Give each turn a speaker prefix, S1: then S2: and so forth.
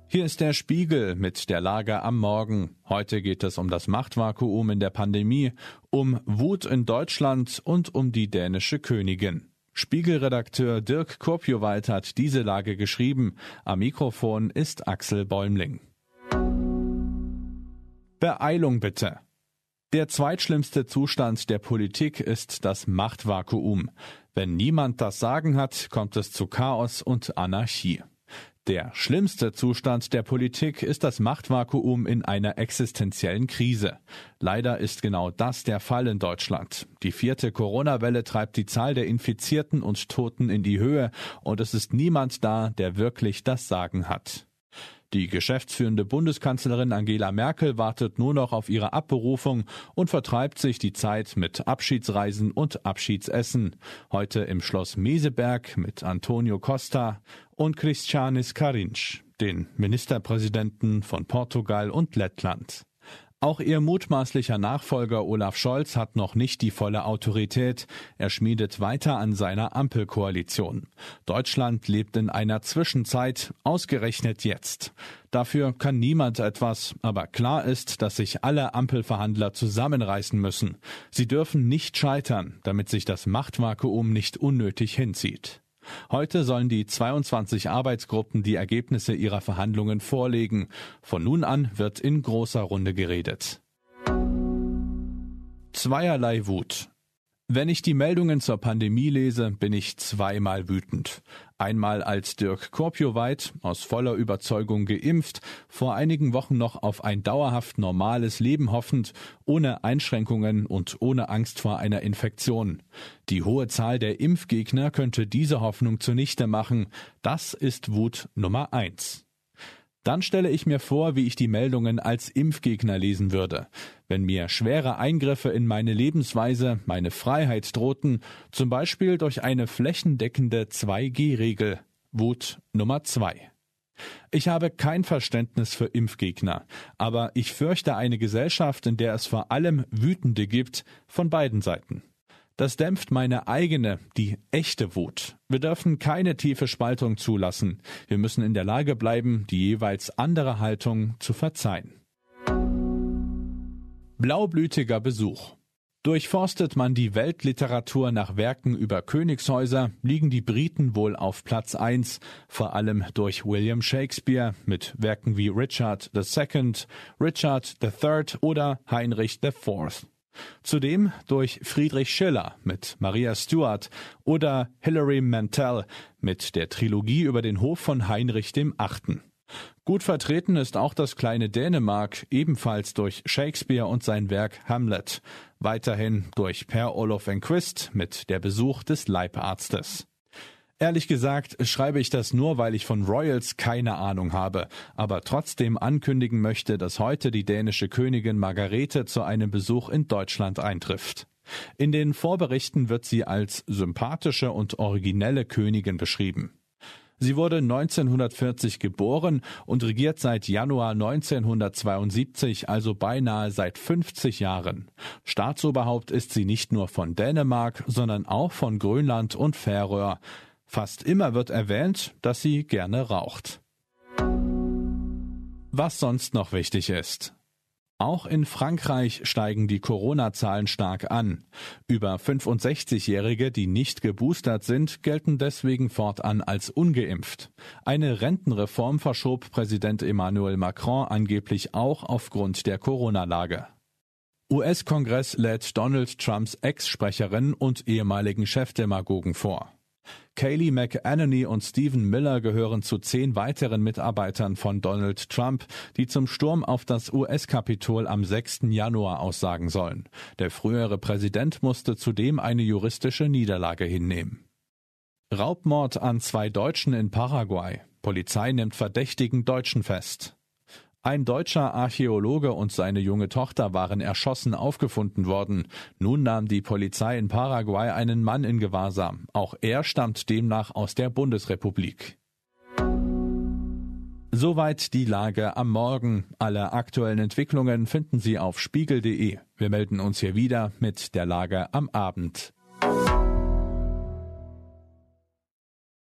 S1: Hier ist der Spiegel mit der Lage am Morgen. Heute geht es um das Machtvakuum in der Pandemie, um Wut in Deutschland und um die dänische Königin. Spiegelredakteur Dirk Kurpjoweit hat diese Lage geschrieben. Am Mikrofon ist Axel Bäumling. Beeilung bitte. Der zweitschlimmste Zustand der Politik ist das Machtvakuum. Wenn niemand das Sagen hat, kommt es zu Chaos und Anarchie. Der schlimmste Zustand der Politik ist das Machtvakuum in einer existenziellen Krise. Leider ist genau das der Fall in Deutschland. Die 4. Corona-Welle treibt die Zahl der Infizierten und Toten in die Höhe und es ist niemand da, der wirklich das Sagen hat. Die geschäftsführende Bundeskanzlerin Angela Merkel wartet nur noch auf ihre Abberufung und vertreibt sich die Zeit mit Abschiedsreisen und Abschiedsessen. Heute im Schloss Meseberg mit Antonio Costa und Krišjānis Kariņš, den Ministerpräsidenten von Portugal und Lettland. Auch ihr mutmaßlicher Nachfolger Olaf Scholz hat noch nicht die volle Autorität. Er schmiedet weiter an seiner Ampelkoalition. Deutschland lebt in einer Zwischenzeit, ausgerechnet jetzt. Dafür kann niemand etwas, aber klar ist, dass sich alle Ampelverhandler zusammenreißen müssen. Sie dürfen nicht scheitern, damit sich das Machtvakuum nicht unnötig hinzieht. Heute sollen die 22 Arbeitsgruppen die Ergebnisse ihrer Verhandlungen vorlegen. Von nun an wird in großer Runde geredet. Zweierlei Wut. Wenn ich die Meldungen zur Pandemie lese, bin ich zweimal wütend. Einmal als Dirk Kurpjoweit, aus voller Überzeugung geimpft, vor einigen Wochen noch auf ein dauerhaft normales Leben hoffend, ohne Einschränkungen und ohne Angst vor einer Infektion. Die hohe Zahl der Impfgegner könnte diese Hoffnung zunichte machen. Das ist Wut Nummer 1. Dann stelle ich mir vor, wie ich die Meldungen als Impfgegner lesen würde. Wenn mir schwere Eingriffe in meine Lebensweise, meine Freiheit drohten, zum Beispiel durch eine flächendeckende 2G-Regel. Wut Nummer 2. Ich habe kein Verständnis für Impfgegner, aber ich fürchte eine Gesellschaft, in der es vor allem Wütende gibt, von beiden Seiten. Das dämpft meine eigene, die echte Wut. Wir dürfen keine tiefe Spaltung zulassen. Wir müssen in der Lage bleiben, die jeweils andere Haltung zu verzeihen. Blaublütiger Besuch. Durchforstet man die Weltliteratur nach Werken über Königshäuser, liegen die Briten wohl auf Platz 1, vor allem durch William Shakespeare mit Werken wie Richard II., Richard III. Oder Heinrich IV. Zudem durch Friedrich Schiller mit Maria Stuart oder Hilary Mantel mit der Trilogie über den Hof von Heinrich VIII. Gut vertreten ist auch das kleine Dänemark, ebenfalls durch Shakespeare und sein Werk Hamlet. Weiterhin durch Per Olof Enquist mit Der Besuch des Leibarztes. Ehrlich gesagt schreibe ich das nur, weil ich von Royals keine Ahnung habe, aber trotzdem ankündigen möchte, dass heute die dänische Königin Margarete zu einem Besuch in Deutschland eintrifft. In den Vorberichten wird sie als sympathische und originelle Königin beschrieben. Sie wurde 1940 geboren und regiert seit Januar 1972, also beinahe seit 50 Jahren. Staatsoberhaupt ist sie nicht nur von Dänemark, sondern auch von Grönland und Färöer. Fast immer wird erwähnt, dass sie gerne raucht. Was sonst noch wichtig ist. Auch in Frankreich steigen die Corona-Zahlen stark an. Über 65-Jährige, die nicht geboostert sind, gelten deswegen fortan als ungeimpft. Eine Rentenreform verschob Präsident Emmanuel Macron angeblich auch aufgrund der Corona-Lage. US-Kongress lädt Donald Trumps Ex-Sprecherin und ehemaligen Chefdemagogen vor. Kayleigh McEnany und Stephen Miller gehören zu 10 weiteren Mitarbeitern von Donald Trump, die zum Sturm auf das US-Kapitol am 6. Januar aussagen sollen. Der frühere Präsident musste zudem eine juristische Niederlage hinnehmen. Raubmord an 2 Deutschen in Paraguay. Polizei nimmt verdächtigen Deutschen fest. Ein deutscher Archäologe und seine junge Tochter waren erschossen aufgefunden worden. Nun nahm die Polizei in Paraguay einen Mann in Gewahrsam. Auch er stammt demnach aus der Bundesrepublik. Soweit die Lage am Morgen. Alle aktuellen Entwicklungen finden Sie auf spiegel.de. Wir melden uns hier wieder mit der Lage am Abend.